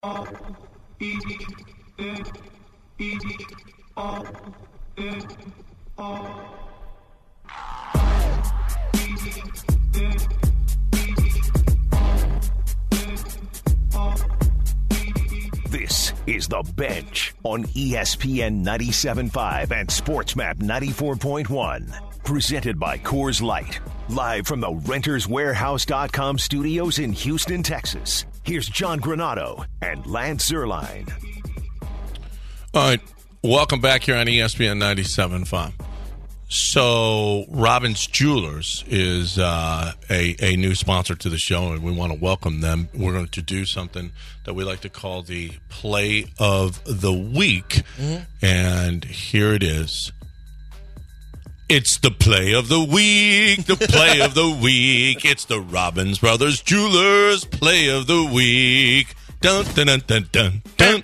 This is The Bench on ESPN 97.5 and SportsMap 94.1. Presented by Coors Light. Live from the RentersWarehouse.com studios in Houston, Texas. Here's John Granado and Lance Zierlein. All right. Welcome back here on ESPN 97.5. So, Robbins Jewelers is a new sponsor to the show, and we want to welcome them. We're going to do something that we like to call the Play of the Week, and here it is. It's the Play of the Week, the Play of the Week. It's the Robbins Brothers Jewelers Play of the Week. Dun, dun, dun, dun, dun, dun.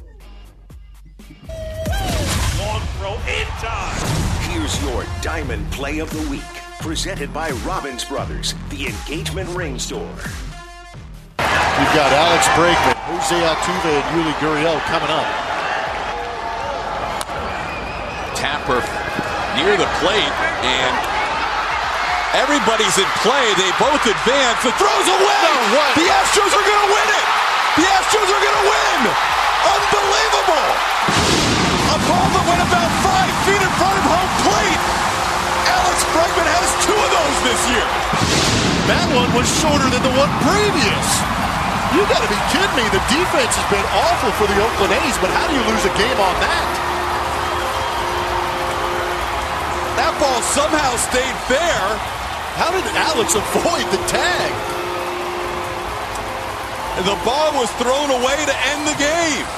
Long throw in time. Here's your Diamond Play of the Week. Presented by Robbins Brothers, the Engagement Ring Store. You've got Alex Bregman, Jose Altuve, and Yuli Gurriel coming up. Tapper near the plate, and everybody's in play. They both advance. The throw's away. The Astros are going to win it. The Astros are going to win. Unbelievable. A ball that went about 5 feet in front of home plate. Alex Bregman has 2 of those this year. That one was shorter than the one previous. You got to be kidding me. The defense has been awful for the Oakland A's, but how do you lose a game on that? That ball somehow stayed fair. How did Alex avoid the tag? The ball was thrown away to end the game.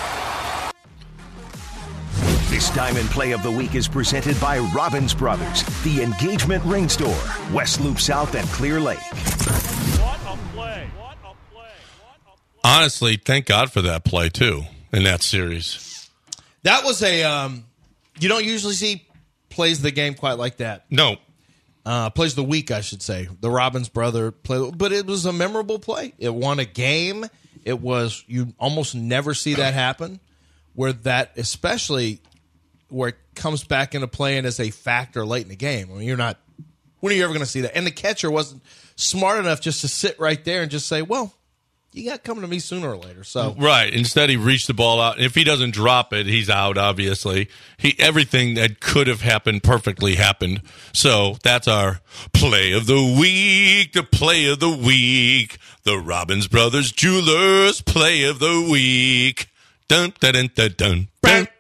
This Diamond Play of the Week is presented by Robbins Brothers, the Engagement Ring Store, West Loop South and Clear Lake. What a play. Honestly, thank God for that play, too, in that series. That was a you don't usually see plays of the game quite like that. No. Plays of the week, I should say. The Robbins brother play, but it was a memorable play. It won a game. It was, you almost never see that happen, where that, especially where it comes back into play and as a factor late in the game. I mean, when are you ever going to see that? And the catcher wasn't smart enough just to sit right there and just say, well, you got coming to me sooner or later. So Right. Instead, he reached the ball out. If he doesn't drop it, he's out, obviously. Everything that could have happened perfectly happened. So that's our Play of the Week, the Play of the Week. The Robbins Brothers Jewelers Play of the Week. Dun, dun, dun, dun, dun, dun.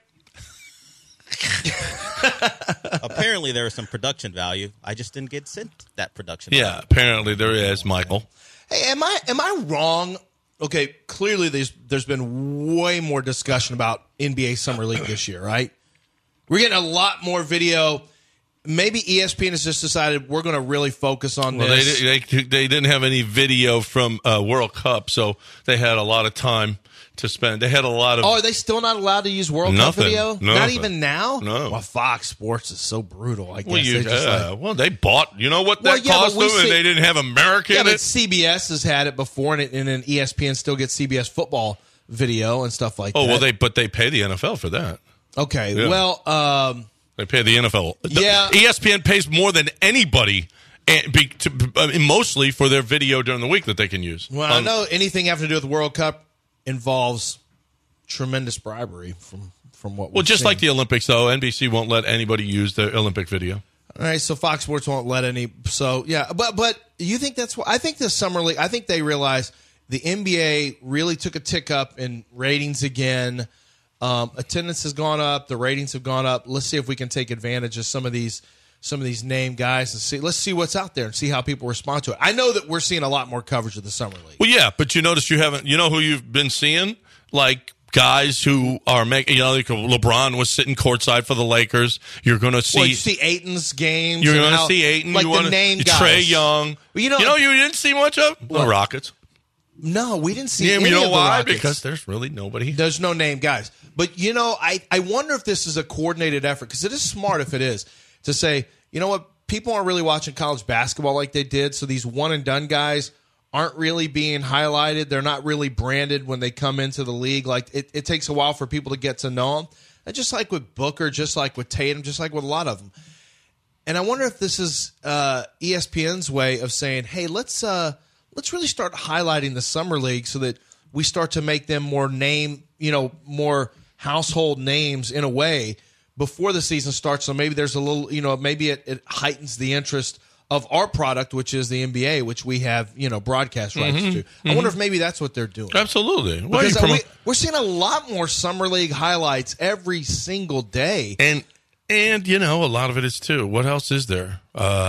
Apparently, there was some production value. I just didn't get sent that production value. Yeah, apparently there is, Michael. hey, am I wrong? Okay, clearly there's been way more discussion about NBA Summer League this year, right? We're getting a lot more video. Maybe ESPN has just decided we're going to really focus on this. They didn't have any video from World Cup, so they had a lot of time to spend. They had a lot of... Oh, are they still not allowed to use World Cup video? Nothing. Not even now? No. Well, Fox Sports is so brutal, I guess. They bought... You know what that cost them, and they didn't have America in it? Yeah, but CBS has had it before, and then ESPN still gets CBS football video and stuff like that. Oh, well, they pay the NFL for that. Okay, Yeah. Well... They pay the NFL. Yeah. ESPN pays more than anybody, mostly for their video during the week that they can use. Well, I know anything having to do with the World Cup involves tremendous bribery from what we've just seen. like the Olympics, though, NBC won't let anybody use the Olympic video. All right, so Fox Sports won't let any. So, yeah, but you think that's what... I think the Summer League... I think they realize the NBA really took a tick up in ratings again. Attendance has gone up. The ratings have gone up. Let's see if we can take advantage of some of these name guys and see. Let's see what's out there and see how people respond to it. I know that we're seeing a lot more coverage of the Summer League. Well, yeah, but you notice you haven't. You know who you've been seeing? Like guys who are making. You know, like LeBron was sitting courtside for the Lakers. You're going to see. Well, you see Ayton's games. You're going to see Ayton. Like the name guys. Trey Young. Well, you didn't see much of the Rockets. No, we didn't see any you know of the why? Rockets. Because there's really nobody. There's no name guys. But, I wonder if this is a coordinated effort, because it is smart if it is, to say, you know what, people aren't really watching college basketball like they did, so these one-and-done guys aren't really being highlighted. They're not really branded when they come into the league. Like it takes a while for people to get to know them. And just like with Booker, just like with Tatum, just like with a lot of them. And I wonder if this is ESPN's way of saying, hey, let's really start highlighting the summer league so that we start to make them more more household names in a way before the season starts. So maybe there's a little, maybe it heightens the interest of our product, which is the NBA, which we have, broadcast rights to. I wonder if maybe that's what they're doing. Absolutely. Because we're seeing a lot more summer league highlights every single day. And a lot of it is too. What else is there?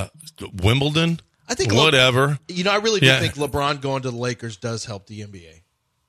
Wimbledon? I think whatever. I really do think LeBron going to the Lakers does help the NBA.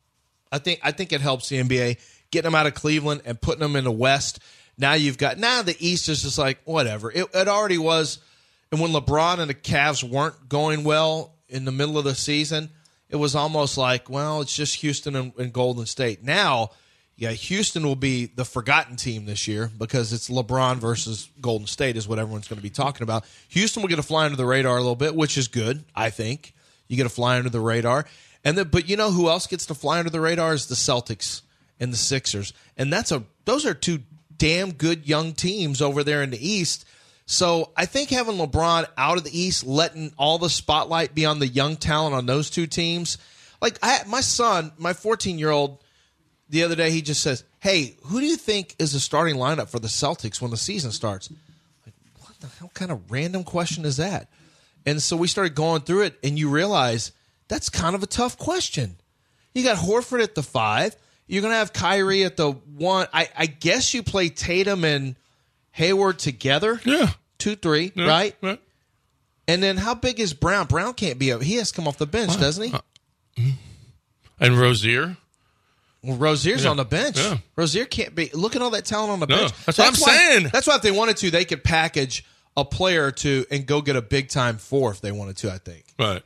I think it helps the NBA getting them out of Cleveland and putting them in the West. Now the East is just like whatever. It already was. And when LeBron and the Cavs weren't going well in the middle of the season, it was almost like, well, it's just Houston and Golden State. Now, Houston will be the forgotten team this year because it's LeBron versus Golden State is what everyone's going to be talking about. Houston will get to fly under the radar a little bit, which is good, I think. You get to fly under the radar. But you know who else gets to fly under the radar is the Celtics and the Sixers. And those are two damn good young teams over there in the East. So I think having LeBron out of the East, letting all the spotlight be on the young talent on those two teams. Like my son, my 14-year-old, the other day he just says, hey, who do you think is the starting lineup for the Celtics when the season starts? Like, what the hell kind of random question is that? And so we started going through it, and you realize that's kind of a tough question. You got Horford at the 5. You're going to have Kyrie at the 1. I guess you play Tatum and Hayward together. Yeah. 2-3, yeah, right? Yeah. And then how big is Brown? Brown can't be up. He has to come off the bench, doesn't he? And Rozier? Well, Rozier's on the bench. Yeah. Rozier can't be. Look at all that talent on the bench. That's what I'm saying. That's why if they wanted to, they could package a player or two and go get a big-time 4 if they wanted to, I think. Right.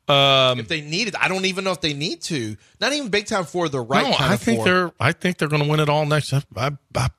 If they needed, I don't even know if they need to. Not even big-time 4, the right kind of 4. I think they're going to win it all next. I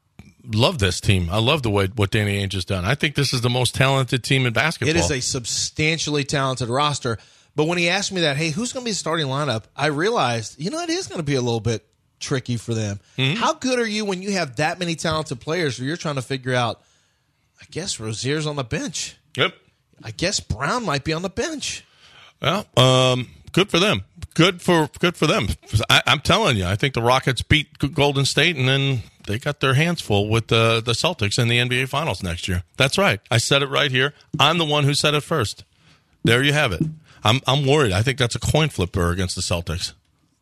love this team. I love the way what Danny Ainge has done. I think this is the most talented team in basketball. It is a substantially talented roster. But when he asked me that, hey, who's going to be the starting lineup, I realized, it is going to be a little bit tricky for them. Mm-hmm. How good are you when you have that many talented players where you're trying to figure out, I guess Rozier's on the bench. Yep. I guess Brown might be on the bench. Well, good for them. Good for them. I'm telling you, I think the Rockets beat Golden State, and then they got their hands full with the Celtics in the NBA Finals next year. That's right. I said it right here. I'm the one who said it first. There you have it. I'm worried. I think that's a coin flipper against the Celtics.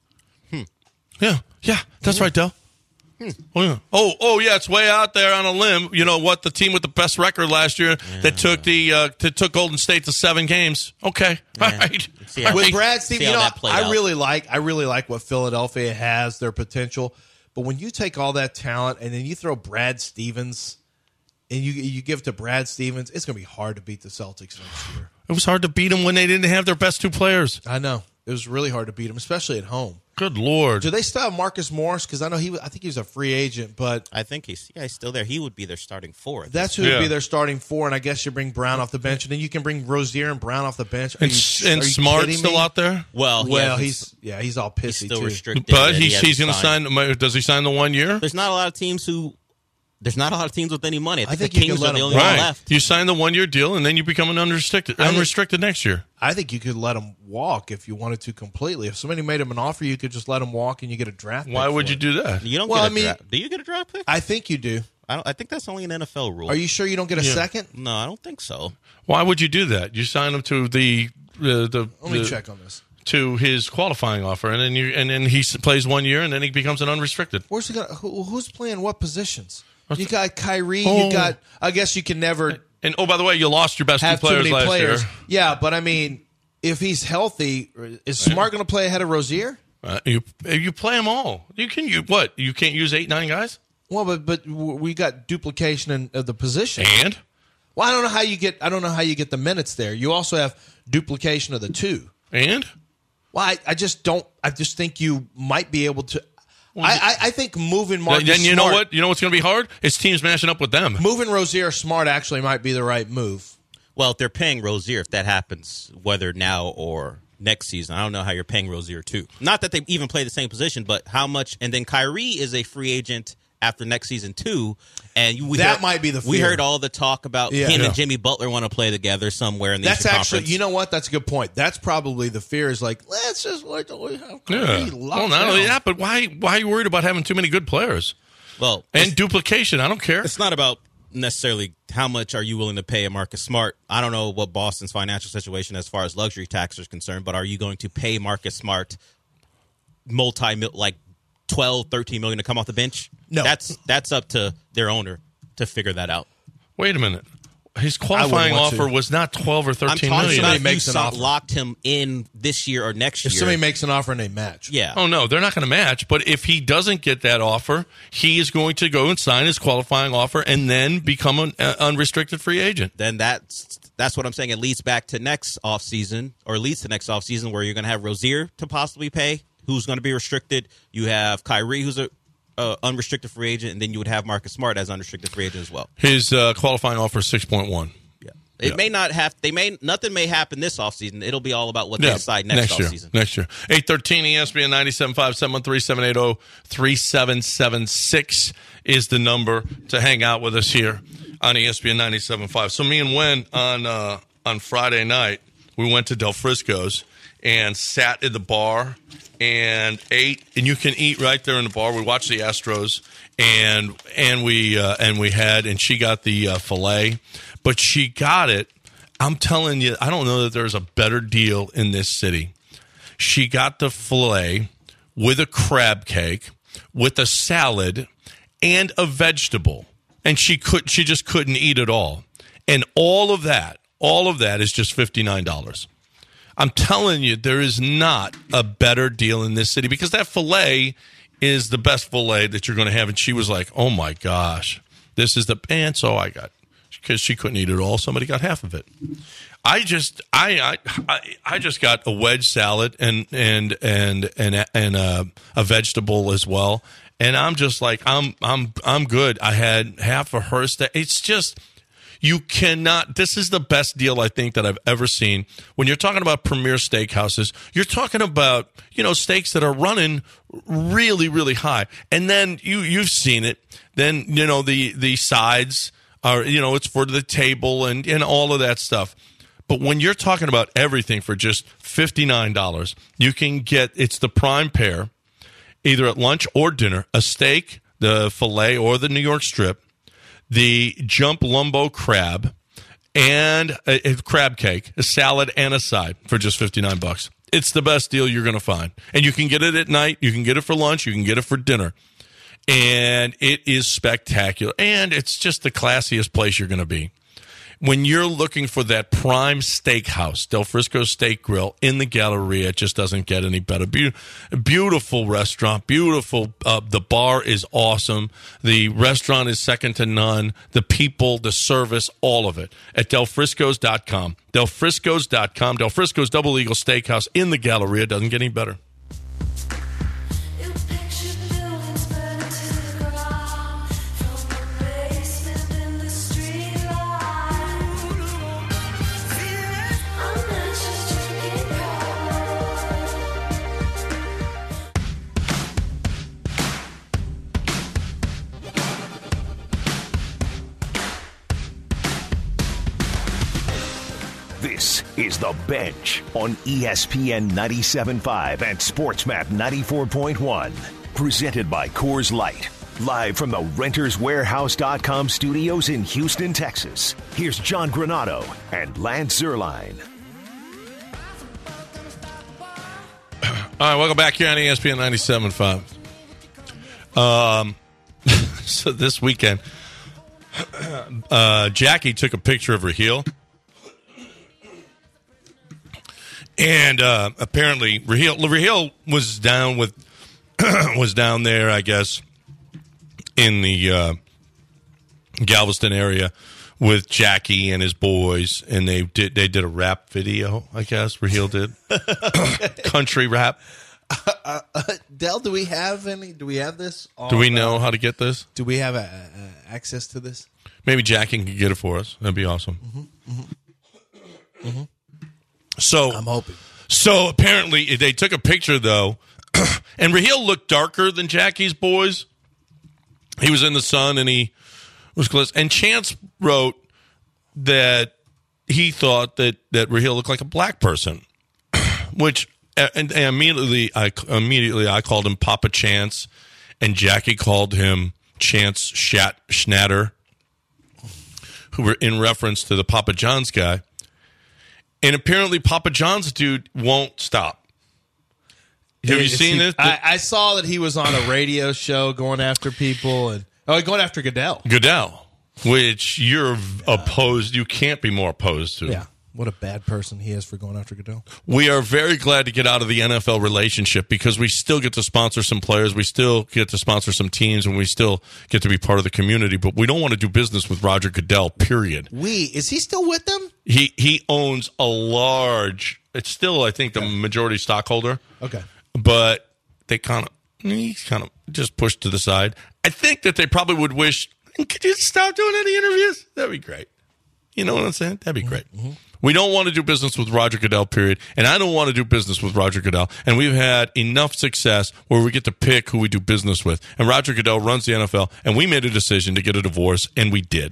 Yeah, that's right, Del. Oh yeah. Oh yeah, it's way out there on a limb. You know what? The team with the best record last year that took Golden State to 7 games. Okay, all right. With Brad Stevens, I really like what Philadelphia has, their potential. But when you take all that talent and then you throw Brad Stevens and you give it to Brad Stevens, it's going to be hard to beat the Celtics next year. It was hard to beat them when they didn't have their best 2 players. I know. It was really hard to beat them, especially at home. Good Lord. Do they still have Marcus Morris? Because I think he was a free agent, but I think he's still there. He would be their starting 4. That's who would be their starting 4, and I guess you bring Brown off the bench, and then you can bring Rozier and Brown off the bench. And Smart still out there? Well, he's all pissy he's still too. Restricted. But he's going to sign. Does he sign the 1 year? There's not a lot of teams with any money. I think you the Kings can let are the him only one right. left. You sign the 1 year deal, and then you become an unrestricted next year. I think you could let him walk if you wanted to completely. If somebody made him an offer, you could just let him walk and you get a draft pick. Why would you do that? You don't get a draft. Do you get a draft pick? I think you do. I think that's only an NFL rule. Are you sure you don't get a second? No, I don't think so. Why would you do that? You sign him to the Let me check on this. To his qualifying offer, and then he plays 1 year, and then he becomes an unrestricted. Where's he going? Who's playing what positions? You got Kyrie. You got. I guess you can never. And by the way, you lost your best 2 players last year. Yeah, but I mean, if he's healthy, is Smart going to play ahead of Rozier? You play them all. You can't use 8-9 guys. Well, but we got duplication of the position. And I don't know how you get the minutes there. You also have duplication of the 2. And well, I just don't. I just think you might be able to. I think moving Marcus Then you Smart, know what? You know what's going to be hard? It's teams matching up with them. Moving Rozier Smart actually might be the right move. Well, if they're paying Rozier, if that happens, whether now or next season. I don't know how you're paying Rozier too. Not that they even play the same position, but how much? And then Kyrie is a free agent after next season too. And might be the fear. We heard all the talk about him and Jimmy Butler want to play together somewhere in the Eastern Conference. You know what? That's a good point. That's probably the fear is like, let's just have Kyrie Well, not only that, but why are you worried about having too many good players? Well, and duplication. I don't care. It's not about necessarily how much are you willing to pay a Marcus Smart. I don't know what Boston's financial situation as far as luxury tax is concerned, but are you going to pay Marcus Smart like 12, 13 million to come off the bench? No. That's up to their owner to figure that out. Wait a minute. His qualifying offer was not 12 or 13 million. I'm talking about makes you an offer. Locked him in this year or next year. If somebody makes an offer and they match. Yeah. Oh, no, they're not going to match. But if he doesn't get that offer, he is going to go and sign his qualifying offer and then become an unrestricted free agent. Then that's what I'm saying. It leads back to next offseason, or leads to next offseason, where you're going to have Rozier to possibly pay, who's going to be restricted. You have Kyrie, who's a unrestricted free agent, and then you would have Marcus Smart as unrestricted free agent as well. His qualifying offer is 6.1. It may not have. Nothing may happen this offseason. It'll be all about what they decide next offseason. Next year. 813 ESPN 97.5 713-780-3776 is the number to hang out with us here on ESPN 97.5. So me and Wen on Friday night, we went to Del Frisco's and sat at the bar and ate. And you can eat right there in the bar. We watched the Astros and we had, and she got the filet. But she got it. I'm telling you, I don't know that there's a better deal in this city. She got the filet with a crab cake, with a salad, and a vegetable. And she just couldn't eat it all. And all of that is just $59. I'm telling you, there is not a better deal in this city because that filet is the best filet that you're going to have. And she was like, oh, my gosh, this is the – and so I got – because she couldn't eat it all, somebody got half of it. I just got a wedge salad and a vegetable as well, and I'm just like I'm good. I had half of her steak. It's just you cannot. This is the best deal I think that I've ever seen. When you're talking about premier steakhouses, you're talking about steaks that are running really really high, and then you've seen it. Then the sides. It's for the table and all of that stuff. But when you're talking about everything for just $59, you can get, it's the prime pair, either at lunch or dinner, a steak, the filet or the New York strip, the jump lumbo crab, and a crab cake, a salad, and a side for just $59. It's the best deal you're going to find. And you can get it at night. You can get it for lunch. You can get it for dinner. And it is spectacular. And it's just the classiest place you're going to be. When you're looking for that prime steakhouse, Del Frisco Steak Grill in the Galleria, it just doesn't get any better. Beautiful restaurant, beautiful. The bar is awesome. The restaurant is second to none. The people, the service, all of it at delfriscos.com. Delfriscos.com. Del Frisco's Double Eagle Steakhouse in the Galleria doesn't get any better. This is The Bench on ESPN 97.5 and SportsMap 94.1. Presented by Coors Light. Live from the RentersWarehouse.com studios in Houston, Texas. Here's John Granado and Lance Zierlein. All right, welcome back here on ESPN 97.5. So this weekend, Jackie took a picture of her heel. And apparently, Raheel was down there, I guess, in the Galveston area with Jackie and his boys, and they did a rap video, I guess. Raheel did country rap. Del, do we have this? Do we know how to get this? Do we have access to this? Maybe Jackie can get it for us. That'd be awesome. Mm-hmm. Mm-hmm. Mm-hmm. So I'm hoping. So apparently they took a picture, though, and Raheel looked darker than Jackie's boys. He was in the sun, and he was close. And Chance wrote that he thought that Raheel looked like a black person, which and immediately I called him Papa Chance, and Jackie called him Chance Schnatter, who were in reference to the Papa John's guy. And apparently Papa John's dude won't stop. Have you seen it? I saw that he was on a radio show going after people and going after Goodell. Which you're opposed. You can't be more opposed to. Yeah. What a bad person he is for going after Goodell. We are very glad to get out of the NFL relationship because we still get to sponsor some players. We still get to sponsor some teams, and we still get to be part of the community. But we don't want to do business with Roger Goodell, period. Is he still with them? He owns a large, it's still, I think, the majority stockholder. Okay. But he's kind of just pushed to the side. I think that they probably would wish, could you stop doing any interviews? That'd be great. You know what I'm saying? That'd be great. Mm-hmm. We don't want to do business with Roger Goodell, period. And I don't want to do business with Roger Goodell. And we've had enough success where we get to pick who we do business with. And Roger Goodell runs the NFL, and we made a decision to get a divorce, and we did.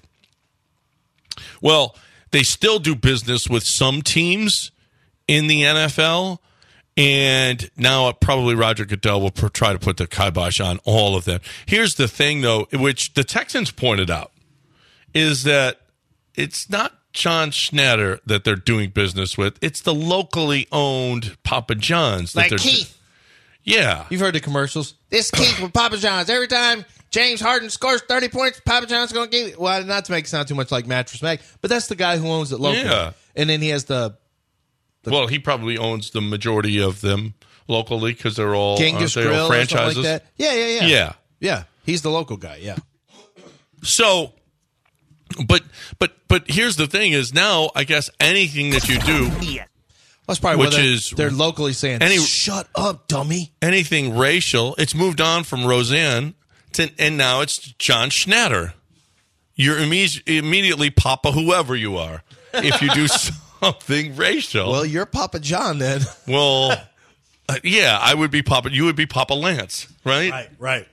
Well, they still do business with some teams in the NFL, and now probably Roger Goodell will try to put the kibosh on all of them. Here's the thing, though, which the Texans pointed out, is that it's not John Schnatter that they're doing business with. It's the locally owned Papa John's. Like Keith. Yeah. You've heard the commercials. This Keith with Papa John's. Every time James Harden scores 30 points, Papa John's going to give it. Well, not to make it sound too much like Mattress Mac, but that's the guy who owns it locally. Yeah. And then he has well, he probably owns the majority of them locally because they're all Genghis Grill franchises. Or like that. Yeah. Yeah. He's the local guy, yeah. So, but here's the thing is now, I guess anything that you do, that's probably which they're locally saying, shut up, dummy. Anything racial, it's moved on from Roseanne and now it's John Schnatter. You're immediately Papa whoever you are if you do something racial. Well, you're Papa John then. Well, yeah, I would be Papa. You would be Papa Lance, right? Right.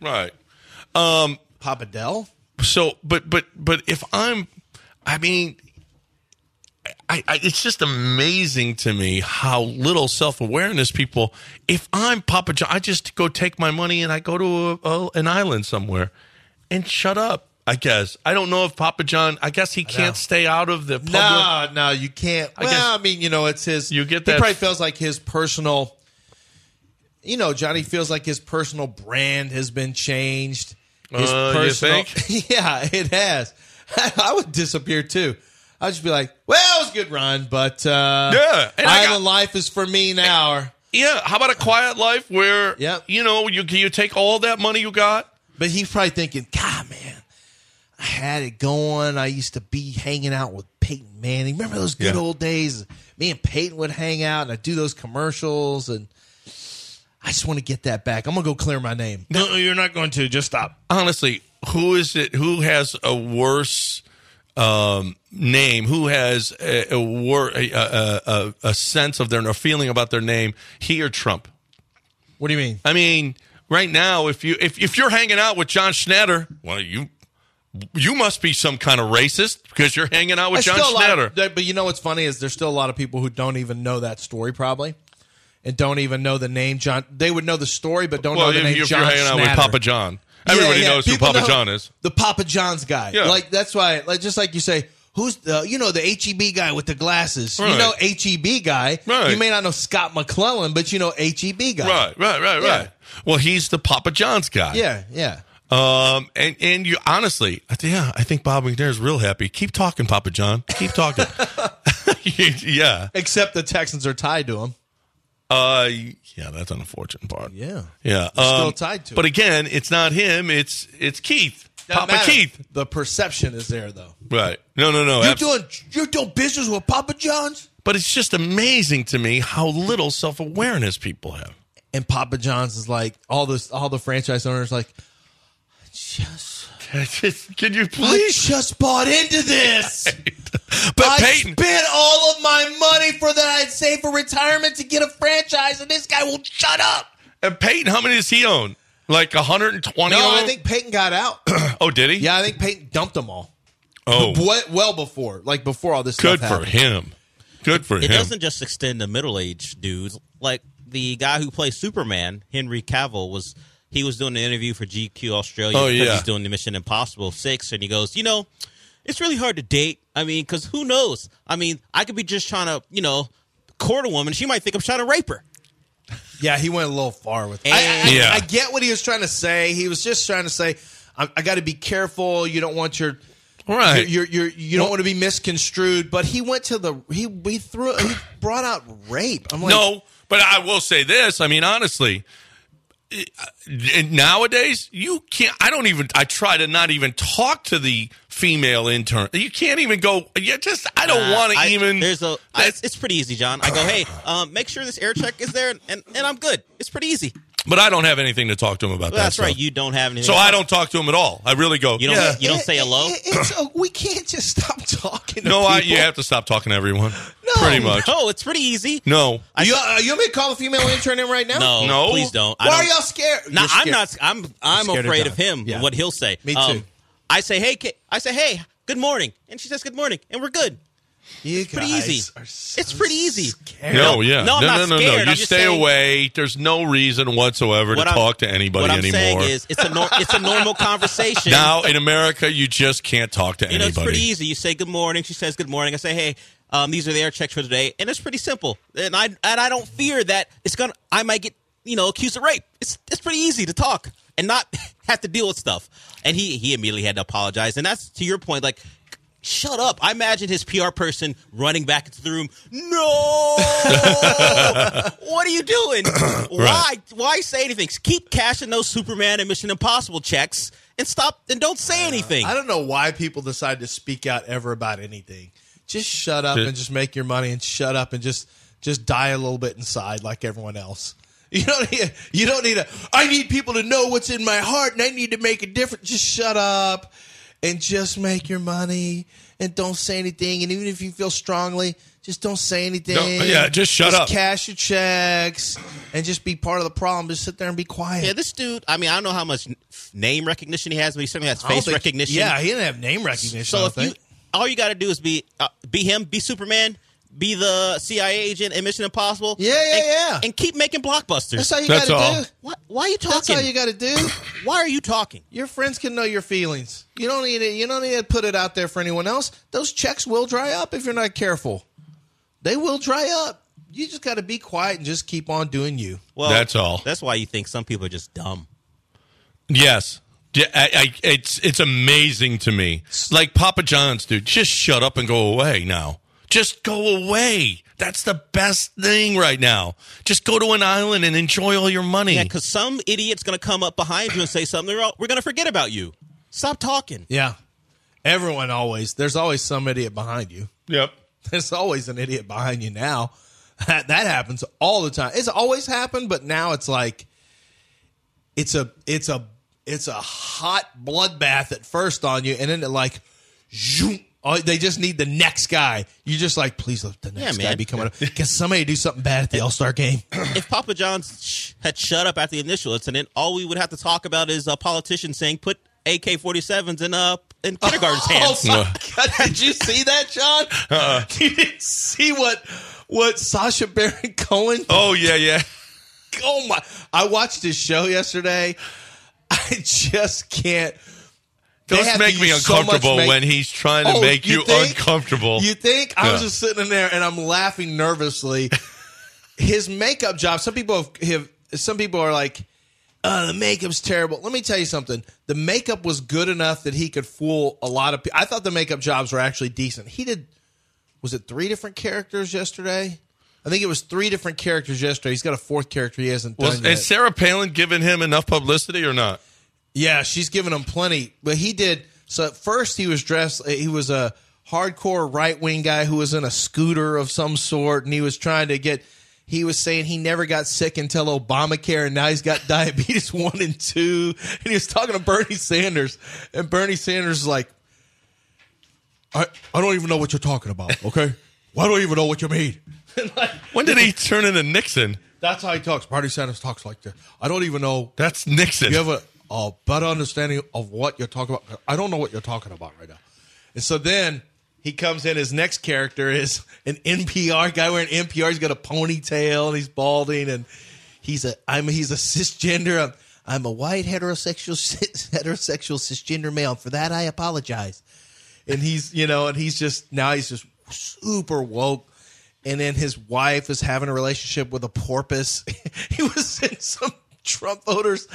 Papa Dell. So, but if it's just amazing to me how little self-awareness people. If I'm Papa John, I just go take my money and I go to an island somewhere and shut up. I guess I don't know if Papa John. I guess he can't stay out of the public. No, you can't. It's his. You get that. He probably feels like his personal. Johnny feels like his personal brand has been changed. His personal, you think? Yeah, it has. I would disappear too. I'd just be like, well, it was a good run, but island life is for me now. Yeah, how about a quiet life where you take all that money you got? But he's probably thinking, God, man, I had it going. I used to be hanging out with Peyton Manning. Remember those good old days? Me and Peyton would hang out, and I'd do those commercials, and I just want to get that back. I'm going to go clear my name. No, you're not going to. Just stop. Honestly, who is it? Who has a worse name? Who has a sense of a feeling about their name? He or Trump? What do you mean? I mean, right now, if you're hanging out with John Schnatter, well, you must be some kind of racist because you're hanging out with John Schnatter. But you know what's funny is there's still a lot of people who don't even know that story probably. And don't even know the name John. They would know the story, but don't know the name John Schnatter. If you're hanging out with Papa John. Everybody knows who Papa John is. The Papa John's guy. Yeah. Like, that's why, just like you say, who's the HEB guy with the glasses? Right. You know HEB guy. Right. You may not know Scott McClellan, but you know HEB guy. Right. Well, he's the Papa John's guy. Yeah. And you honestly, I think Bob McNair is real happy. Keep talking, Papa John. Keep talking. Yeah. Except the Texans are tied to him. Yeah, that's an unfortunate part. Yeah. Still tied to But him. again, it's not him. It's Keith. Doesn't Papa matter. Keith. The perception is there, though. Right. No. You're doing business with Papa John's? But it's just amazing to me how little self-awareness people have. And Papa John's is like, all the franchise owners like, Can you please? I just bought into this. But I Peyton, spent all of my money for that I'd save for retirement to get a franchise, and this guy won't shut up. and Peyton, how many does he own? Like 120 No, of them? I think Peyton got out. Oh, did he? Yeah, I think Peyton dumped them all. Oh, Well before all this good stuff for happened. him. Good for It him. doesn't just extend to middle-aged dudes. Like the guy who plays Superman, Henry Cavill, was doing an interview for GQ Australia Oh, because yeah. he's doing the Mission Impossible 6, and he goes, it's really hard to date. I mean, because who knows? I mean, I could be just trying to, court a woman. She might think I'm trying to rape her. Yeah, he went a little far with it. And- I get what he was trying to say. He was just trying to say, I got to be careful. You don't want your Right. You don't want to be misconstrued. But he went to he brought out rape. I'm like, No, but I will say this. I mean, honestly, nowadays you can't. I try to not even talk to the female intern. You can't even go. I don't want to even. It's pretty easy, John. I go, hey, make sure this air check is there, and I'm good. It's pretty easy. But I don't have anything to talk to him about Well, that. that's right. stuff. You don't have anything. So I don't talk to him at all. I really go. You don't. Yeah. You don't say hello. We can't just stop talking. To No, people. you have to stop talking to everyone. No. Pretty much. No, it's pretty easy. No. You want me to call the female intern in right now? No, No. please don't. Why are y'all scared? No, You're I'm scared. not. I'm scared of afraid John. of him. Yeah. What he'll say. Me too. I say, hey, good morning, and she says good morning, and we're good. You Pretty guys easy. are so It's pretty easy. scared. No, yeah. No, I'm not no. scared. You I'm just stay saying- away. There's no reason whatsoever to What I'm- talk to anybody What I'm anymore. saying is, it's a normal conversation. Now in America, you just can't talk to anybody. It's pretty easy. You say good morning. She says good morning. I say, hey, these are the air checks for today, and it's pretty simple. And I don't fear that I might get accused of rape. It's pretty easy to talk and not have to deal with stuff. And he immediately had to apologize. And that's to your point, like. Shut up. I imagine his PR person running back into the room. No! What are you doing? Why say anything? Keep cashing those Superman and Mission Impossible checks and stop and don't say anything. I don't know why people decide to speak out ever about anything. Just shut up and just make your money and shut up and just die a little bit inside like everyone else. You don't need I need people to know what's in my heart and I need to make a difference. Just shut up. And just make your money and don't say anything. And even if you feel strongly, just don't say anything. Just shut up. Cash your checks and just be part of the problem. Just sit there and be quiet. Yeah, this dude, I mean, I don't know how much name recognition he has, but he certainly has face recognition. Yeah, he didn't have name recognition. So all you got to do is be him, be Superman, be the CIA agent in Mission Impossible. Yeah. And keep making blockbusters. That's all you That's got all. to do. What? Why are you talking? That's all you got to do. Why are you talking? Your friends can know your feelings. You don't need it. You don't need to put it out there for anyone else. Those checks will dry up if you're not careful. They will dry up. You just got to be quiet and just keep on doing you. Well, That's all. That's why you think some people are just dumb. Yes. Yeah, it's amazing to me. Like Papa John's, dude. Just shut up and go away now. Just go away. That's the best thing right now. Just go to an island and enjoy all your money. Yeah, because some idiot's going to come up behind you and say something. We're going to forget about you. Stop talking. Yeah. There's always some idiot behind you. Yep. There's always an idiot behind you now. That happens all the time. It's always happened, but now it's like it's a hot bloodbath at first on you, and then it like zoom. Oh, they just need the next guy. You just like, please let the next guy be coming up. Can somebody do something bad at the All-Star game? If Papa John's had shut up at the initial incident, all we would have to talk about is a politician saying, put AK-47s in kindergarten's hands. Oh, my God. Did you see that, John? You didn't see what Sacha Baron Cohen? Oh, yeah. Oh, my. I watched his show yesterday. I just can't. Don't make me uncomfortable when he's trying to make you uncomfortable. You think? I was just sitting in there and I'm laughing nervously. His makeup job, some people are like, the makeup's terrible. Let me tell you something. The makeup was good enough that he could fool a lot of people. I thought the makeup jobs were actually decent. He did, was it 3 different characters yesterday? I think it was 3 different characters yesterday. He's got a 4th character he hasn't done yet. Is Sarah Palin giving him enough publicity or not? Yeah, she's giving him plenty. But he did. So at first he was dressed, he was a hardcore right-wing guy who was in a scooter of some sort, and he was trying to get, he was saying he never got sick until Obamacare, and now he's got diabetes 1 and 2. And he was talking to Bernie Sanders, and Bernie Sanders is like, I don't even know what you're talking about, okay? I don't even know what you mean. When did he turn into Nixon? That's how he talks. Bernie Sanders talks like that. I don't even know. That's Nixon. You have a better understanding of what you're talking about. I don't know what you're talking about right now. And so then he comes in. His next character is an NPR guy wearing NPR. He's got a ponytail and he's balding, and he's a cisgender. I'm a white heterosexual cisgender male. For that, I apologize. And he's just super woke. And then his wife is having a relationship with a porpoise. He was in some Trump voters.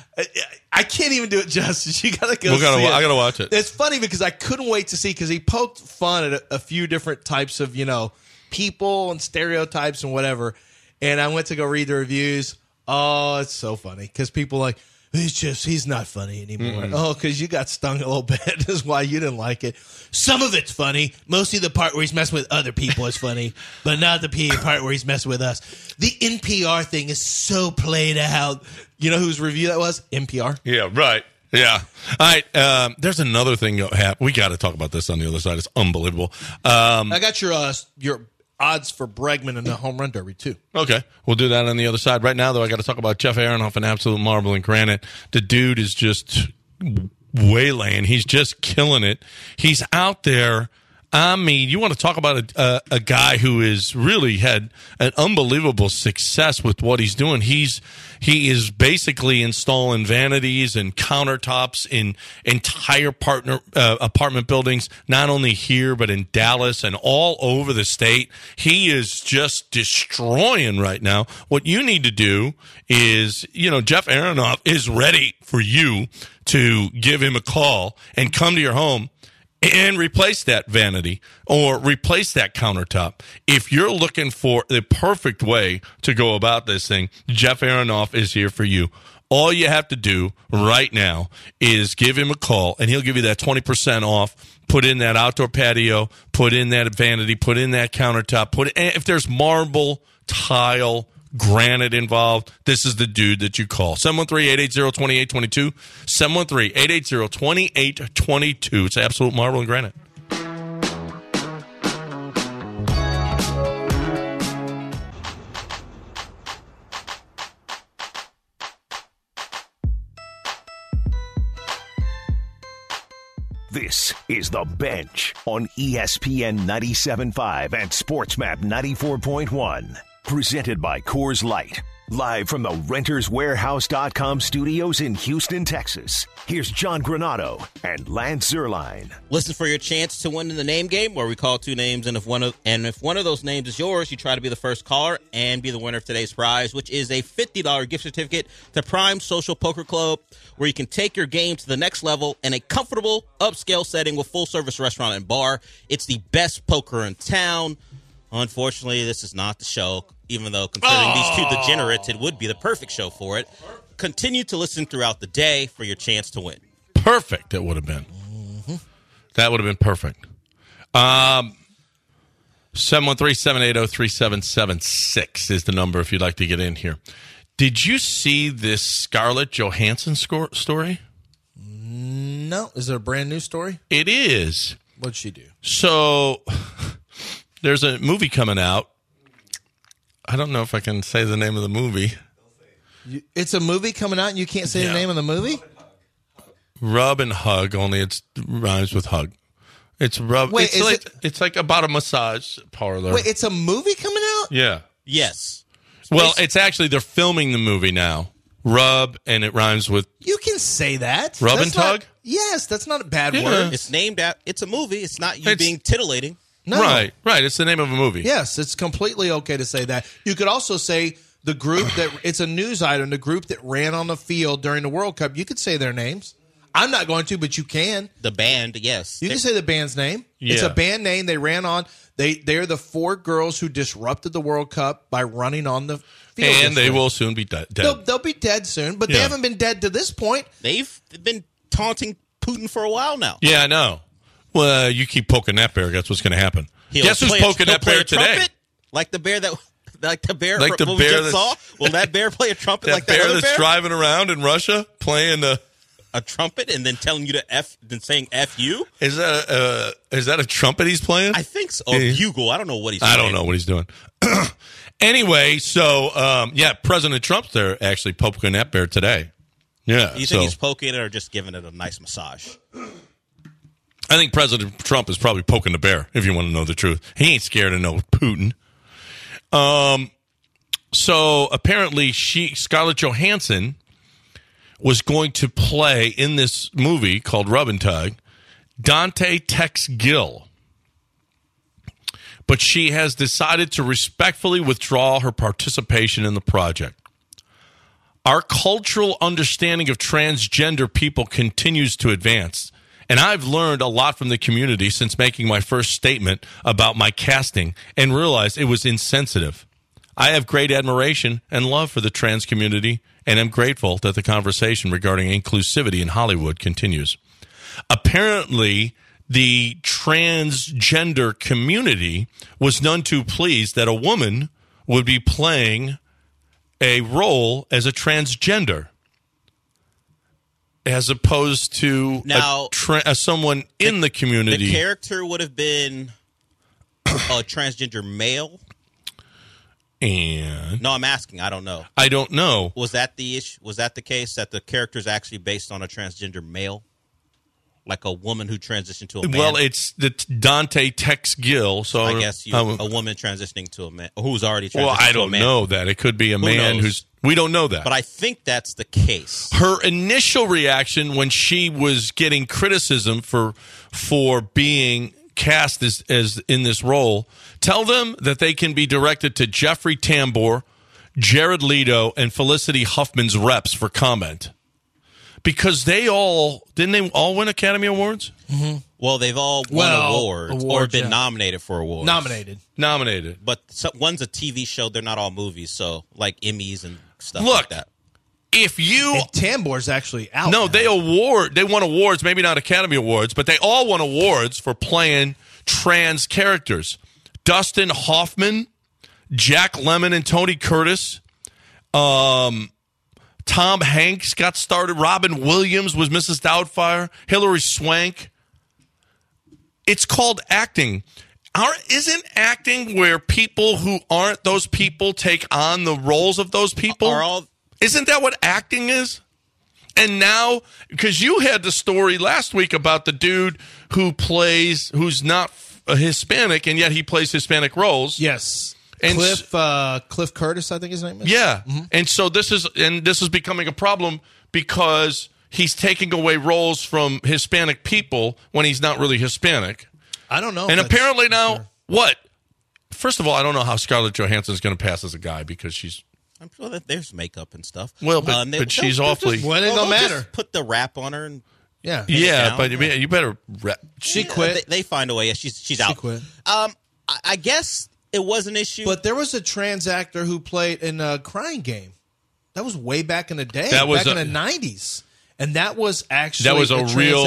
I can't even do it justice. You gotta go. I gotta watch it. It's funny because I couldn't wait to see, because he poked fun at a few different types of people and stereotypes and whatever. And I went to go read the reviews. Oh, it's so funny because people are like, he's not funny anymore. Mm-hmm. Oh, because you got stung a little bit is why you didn't like it. Some of it's funny. Mostly the part where he's messing with other people is funny, but not the part where he's messing with us. The NPR thing is so played out. You know whose review that was? NPR. Yeah, right. Yeah. All right. There's another thing. We got to talk about this on the other side. It's unbelievable. I got your odds for Bregman in the home run derby, too. Okay. We'll do that on the other side. Right now, though, I got to talk about Jeff Aronoff, an absolute marble and granite. The dude is just waylaying. He's just killing it. He's out there. I mean, you want to talk about a guy who has really had an unbelievable success with what he's doing. He is basically installing vanities and countertops in entire apartment buildings, not only here but in Dallas and all over the state. He is just destroying right now. What you need to do is, Jeff Aronoff is ready for you to give him a call and come to your home and replace that vanity or replace that countertop. If you're looking for the perfect way to go about this thing, Jeff Aronoff is here for you. All you have to do right now is give him a call, and he'll give you that 20% off. Put in that outdoor patio, put in that vanity, put in that countertop. If there's marble, tile, granite involved, this is the dude that you call. 713-880-2822. 713-880-2822. It's absolute marble and granite. This is The Bench on ESPN 97.5 and SportsMap 94.1. Presented by Coors Light. Live from the RentersWarehouse.com studios in Houston, Texas. Here's John Granato and Lance Zierlein. Listen for your chance to win in the name game, where we call two names, and if one of those names is yours, you try to be the first caller and be the winner of today's prize, which is a $50 gift certificate to Prime Social Poker Club, where you can take your game to the next level in a comfortable, upscale setting with full-service restaurant and bar. It's the best poker in town. Unfortunately, this is not the show, even though considering these two degenerates, it would be the perfect show for it. Continue to listen throughout the day for your chance to win. Perfect, it would have been. Mm-hmm. That would have been perfect. 713-780-3776 is the number if you'd like to get in here. Did you see this Scarlett Johansson story? No. Is it a brand new story? It is. What'd she do? So there's a movie coming out. I don't know if I can say the name of the movie. It's a movie coming out and you can't say the name of the movie? Rub and Hug, only it rhymes with hug. It's rub. Wait, it's like about a massage parlor. Wait, it's a movie coming out? Yeah. Yes. Well, it's actually, they're filming the movie now. Rub, and it rhymes with... You can say that. Rub and Tug? Yes, that's not a bad word. It's named out. It's a movie. It's not you being titillating. No. Right. It's the name of a movie. Yes, it's completely okay to say that. You could also say the group that, it's a news item, the group that ran on the field during the World Cup. You could say their names. I'm not going to, but you can. The band, yes. You can say the band's name. Yeah. It's a band name. They ran on. They're the four girls who disrupted the World Cup by running on the field. And they will soon be dead. They'll be dead soon, but they haven't been dead to this point. They've been taunting Putin for a while now. Yeah, I know. Well, you keep poking that bear. Guess what's going to happen? Guess who's poking that bear today? Trumpet? Like the bear that we just saw? Will that bear play a trumpet that like that bear other that's bear? driving around in Russia playing the... a trumpet and then telling you to F, then saying F you? Is that a trumpet he's playing? I think so. Or bugle. I don't know what he's I playing. don't know what he's doing. Anyway, so, President Trump's there actually poking that bear today. Yeah. You think he's poking it or just giving it a nice massage? I think President Trump is probably poking the bear, if you want to know the truth. He ain't scared of no Putin. So apparently Scarlett Johansson was going to play in this movie called Rub and Tug, Dante Tex Gill. But she has decided to respectfully withdraw her participation in the project. Our cultural understanding of transgender people continues to advance, and I've learned a lot from the community since making my first statement about my casting and realized it was insensitive. I have great admiration and love for the trans community, and am grateful that the conversation regarding inclusivity in Hollywood continues. Apparently, the transgender community was none too pleased that a woman would be playing a role as a transgender, as opposed to now, someone in the community. The character would have been a transgender male. And no, I'm asking. I don't know. I don't know. Was that the issue? Was that the case that the character is actually based on a transgender male, like a woman who transitioned to a man? Well, it's the Dante Tex Gill. So I guess a woman transitioning to a man who's already transitioned. Well, I to a don't man. know that. It could be a man who's. We don't know that. But I think that's the case. Her initial reaction when she was getting criticism for being cast as in this role, tell them that they can be directed to Jeffrey Tambor, Jared Leto, and Felicity Huffman's reps for comment. Because didn't they all win Academy Awards? Mm-hmm. Well, they've all won awards or been nominated for awards. Nominated. But one's a TV show. They're not all movies. So like Emmys and stuff Look, like that. And Tambor's actually out. No, now. They won awards, maybe not Academy Awards, but they all won awards for playing trans characters. Dustin Hoffman, Jack Lemmon and Tony Curtis, Tom Hanks got started. Robin Williams was Mrs. Doubtfire. Hilary Swank. It's called acting. Isn't acting where people who aren't those people take on the roles of those people? Isn't that what acting is? And now, because you had the story last week about the dude who's not a Hispanic, and yet he plays Hispanic roles. Yes. And Cliff Curtis, I think his name is. Yeah. Mm-hmm. And so this is becoming a problem because he's taking away roles from Hispanic people when he's not really Hispanic. I don't know. And apparently now, what? First of all, I don't know how Scarlett Johansson is going to pass as a guy because she's. I'm sure that there's makeup and stuff. Well, but she's awfully. Well, it don't matter. Just put the wrap on her and. Yeah, but you better. She quit. They find a way. She's out. She quit. I guess it was an issue. But there was a trans actor who played in a Crying Game. That was way back in the day. That was back in the 90s. And that was actually a real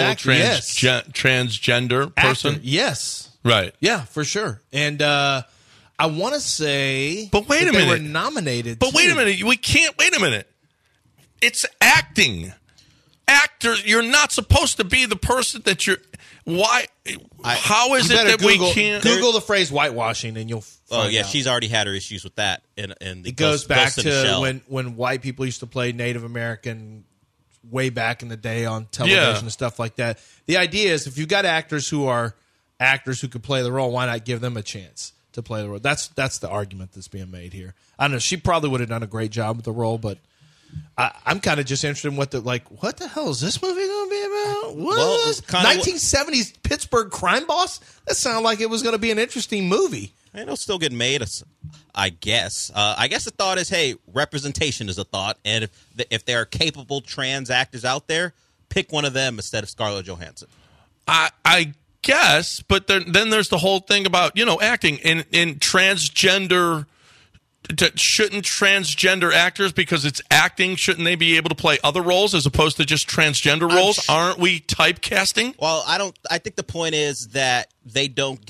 transgender person? Yes. Right. Yeah, for sure. And I want to say but wait a minute. They were nominated. But wait a minute. We can't. Wait a minute. It's acting. Actors, you're not supposed to be the person that you're. Why? How is it that we can't Google the phrase whitewashing and you'll find out. She's already had her issues with that. And it goes back to when white people used to play Native American way back in the day on television and stuff like that. The idea is if you've got actors who could play the role, why not give them a chance to play the role? That's the argument that's being made here. I don't know. She probably would have done a great job with the role, but I'm kind of just interested in what the hell is this movie going to be about? What? Well, 1970s Pittsburgh crime boss? That sounded like it was going to be an interesting movie. And it'll still get made, I guess. I guess the thought is, hey, representation is a thought, and if there are capable trans actors out there, pick one of them instead of Scarlett Johansson. I guess, but then there's the whole thing about acting in transgender. Shouldn't transgender actors, because it's acting, shouldn't they be able to play other roles as opposed to just transgender roles? Aren't we typecasting? Well, I think the point is that I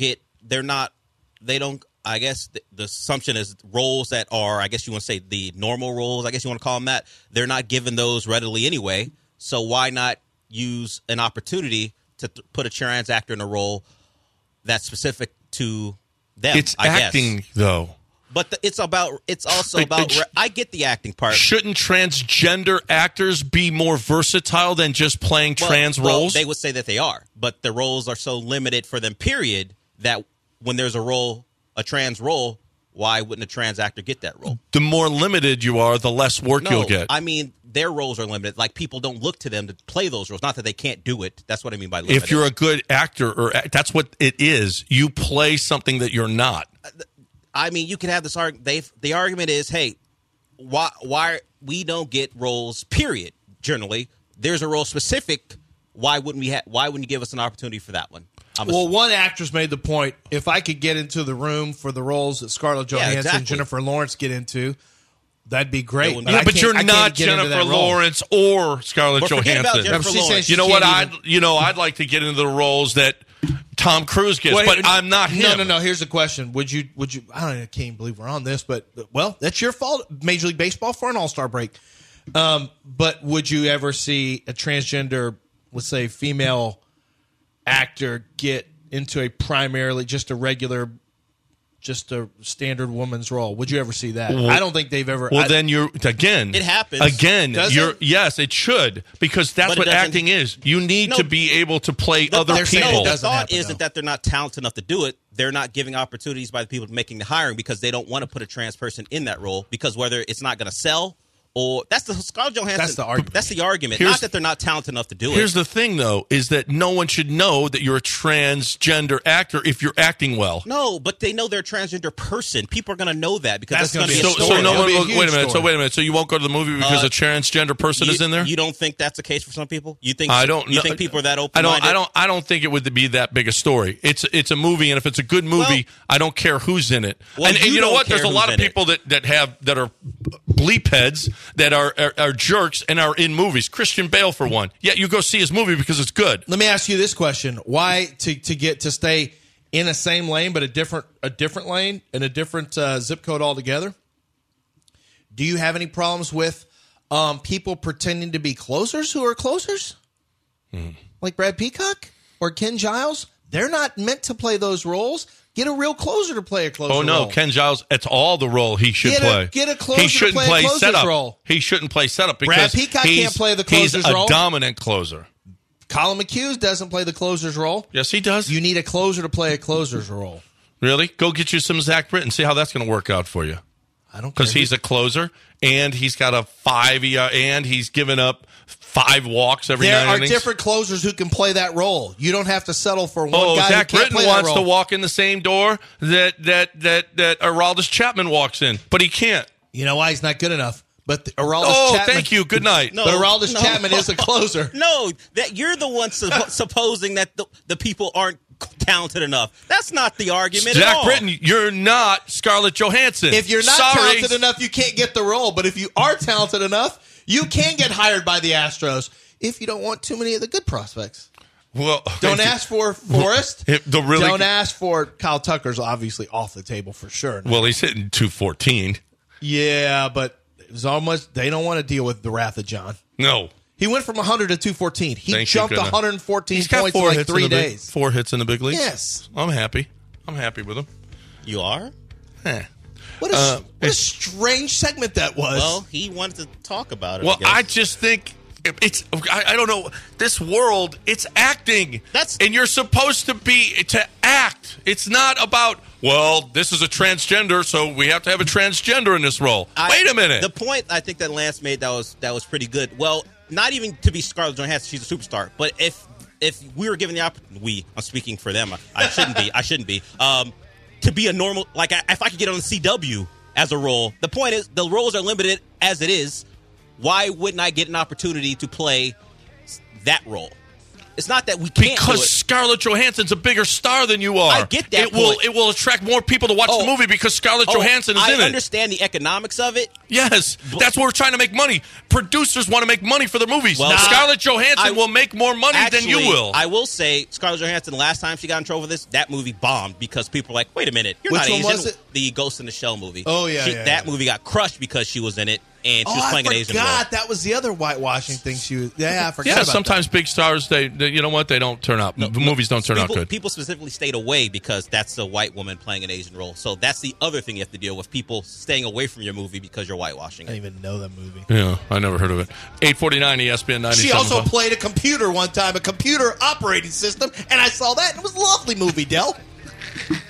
guess the assumption is roles that are, I guess you want to say the normal roles, I guess you want to call them that, they're not given those readily anyway. So why not use an opportunity to put a trans actor in a role that's specific to them. It's I acting, guess. though. But it's also about. I get the acting part. Shouldn't transgender actors be more versatile than just playing trans roles? They would say that they are, but the roles are so limited for them. Period. That when there's a trans role, why wouldn't a trans actor get that role? The more limited you are, the less work you'll get. I mean, their roles are limited. Like, people don't look to them to play those roles. Not that they can't do it. That's what I mean by limited. If you're a good actor, that's what it is. You play something that you're not. I mean, you can have this argument. The argument is, hey, why we don't get roles? Period. Generally, there's a role specific. Why wouldn't you give us an opportunity for that one? Well, one actress made the point: if I could get into the room for the roles that Scarlett Johansson and Jennifer Lawrence get into, that'd be great. But you're not Jennifer Lawrence or Scarlett Johansson. You know what? I'd like to get into the roles that Tom Cruise gets, but I'm not him. No. Here's the question: Would you? I can't believe we're on this, but that's your fault. Major League Baseball for an All-Star break. But would you ever see a transgender, let's say, female actor get into a primarily just a standard woman's role? Would you ever see that? I don't think they've ever. Well, then you're it happens again. Yes, it should, because that's what acting is. You need to be able to play other people. The thought isn't that they're not talented enough to do it. They're not giving opportunities by the people making the hiring because they don't want to put a trans person in that role because whether it's not going to sell. Or that's the Scarlett Johansson. That's the argument. That's the argument. Not that they're not talented enough to do it. Here's the thing, though, is that no one should know that you're a transgender actor if you're acting well. No, but they know they're a transgender person. People are going to know that because that's going to be a story. Wait a minute. So you won't go to the movie because a transgender person is in there? You don't think that's the case for some people? You think people are that open-minded? I don't think it would be that big a story. It's a movie, and if it's a good movie, I don't care who's in it. And you know what? There's a lot of people that are bleep heads that are jerks and are in movies. Christian Bale, for one. Yeah, you go see his movie because it's good. Let me ask you this question: why to stay in the same lane but a different lane and a different zip code altogether? Do you have any problems with people pretending to be closers who are closers, like Brad Peacock or Ken Giles? They're not meant to play those roles. Get a real closer to play a closer role. Oh, no. Role. Ken Giles, it's all the role he should play. Get a closer to play a closer's setup. Role. He shouldn't play setup because Brad Peacock can't play the closer's role. He's a dominant closer. Colin McHugh doesn't play the closer's role. Yes, he does. You need a closer to play a closer's role. Really? Go get you some Zach Britton. See how that's going to work out for you. I don't care. Because he's a closer, and he's got a 5 ERA, and he's given up 5 walks every 9 innings. There are different closers who can play that role. You don't have to settle for one guy Zach who can't Britton play that wants role. to walk in the same door that Aroldis Chapman walks in, but he can't. You know why? He's not good enough. But Aroldis Chapman. Thank you. Good night. But Aroldis Chapman is a closer. No, that you're the one supposing that the people aren't talented enough. That's not the argument at all. Zach Britton, you're not Scarlett Johansson. If you're not talented enough, you can't get the role. But if you are talented enough, you can get hired by the Astros if you don't want too many of the good prospects. Well, don't ask for Forrest. Don't ask for Kyle Tucker's obviously off the table for sure. Well, he's hitting 214. Yeah, but it's almost they don't want to deal with the wrath of John. No. He went from 100 to 214. He jumped 114 He's got points in like 3 days. 4 hits in the big leagues. Yes. I'm happy. I'm happy with him. You are? What a strange segment that was. Well, he wanted to talk about it. Well, I just think it's I don't know. This world, it's acting. And you're supposed to act. It's not about, well, this is a transgender, so we have to have a transgender in this role. Wait a minute. The point I think that Lance made that was pretty good. Well, not even to be Scarlett Johansson, she's a superstar. But if we were given the opportunity, I'm speaking for them. I shouldn't be. To be a normal, like if I could get on the CW as a role. The point is the roles are limited as it is. Why wouldn't I get an opportunity to play that role? It's not that we can't because do it. Scarlett Johansson's a bigger star than you are. I get that. It will attract more people to watch the movie because Scarlett Johansson is in it. I understand the economics of it. Yes, that's where we're trying to make money. Producers want to make money for their movies. Well, Scarlett Johansson will make more money than you will. I will say, Scarlett Johansson, the last time she got in trouble with this, that movie bombed because people were like, wait a minute, you're not Asian. Which one was it? The Ghost in the Shell movie. Oh, yeah. That movie got crushed because she was in it. and she was playing an Asian role. That was the other whitewashing thing she was. Yeah, I forgot. Yeah, about sometimes big stars, they you know what? They don't turn out. The movies don't turn out good. People specifically stayed away because that's a white woman playing an Asian role. So that's the other thing you have to deal with: people staying away from your movie because you're whitewashing I it. didn't even know that movie. Yeah, I never heard of it. 849 ESPN 97. She also played a computer one time, a computer operating system, and I saw that. And it was a lovely movie, Del.